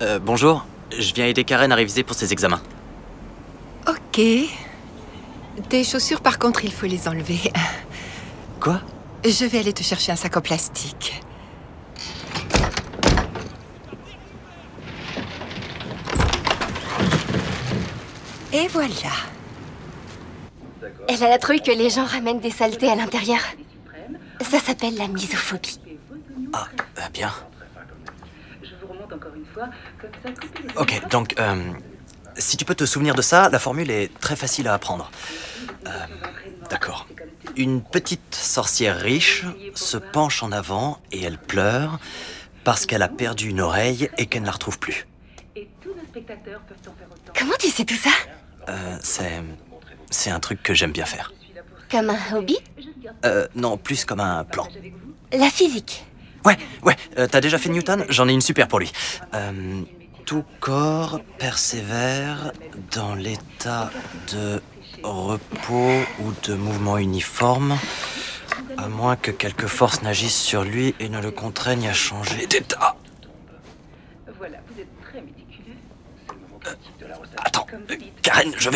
Bonjour. Je viens aider Karen à réviser pour ses examens. Ok. Tes chaussures, par contre, il faut les enlever. Quoi? Je vais aller te chercher un sac en plastique. Et voilà. Elle a la trouille que les gens ramènent des saletés à l'intérieur. Ça s'appelle la misophobie. Ah, bien. Ok, donc, si tu peux te souvenir de ça, la formule est très facile à apprendre. D'accord. Une petite sorcière riche se penche en avant et elle pleure parce qu'elle a perdu une oreille et qu'elle ne la retrouve plus. Comment tu sais tout ça? C'est un truc que j'aime bien faire. Comme un hobby? Non, plus comme un plan. La physique. Ouais, t'as déjà fait Newton? J'en ai une super pour lui. Tout corps persévère dans l'état de repos ou de mouvement uniforme, à moins que quelque force n'agisse sur lui et ne le contraigne à changer d'état. Attends, Karen, je vais...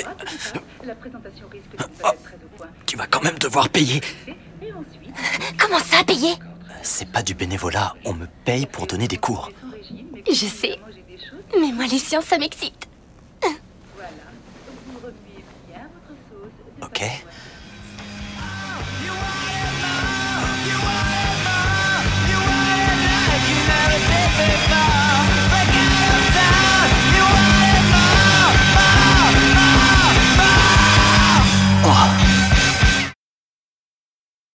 Oh, tu vas quand même devoir payer. Comment ça, payer? C'est pas du bénévolat, on me paye pour donner des cours. Je sais. Mais moi, les sciences, ça m'excite. Ok.